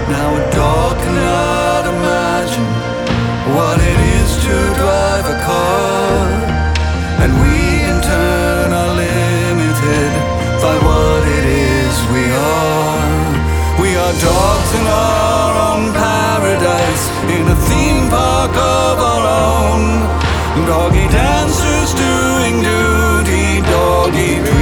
Now a dog cannot imagine what it is to drive a car, and we in turn are limited by what it is we are. We are dogs in our own paradise, in a theme park of our own. Doggy dancers doing duty, doggy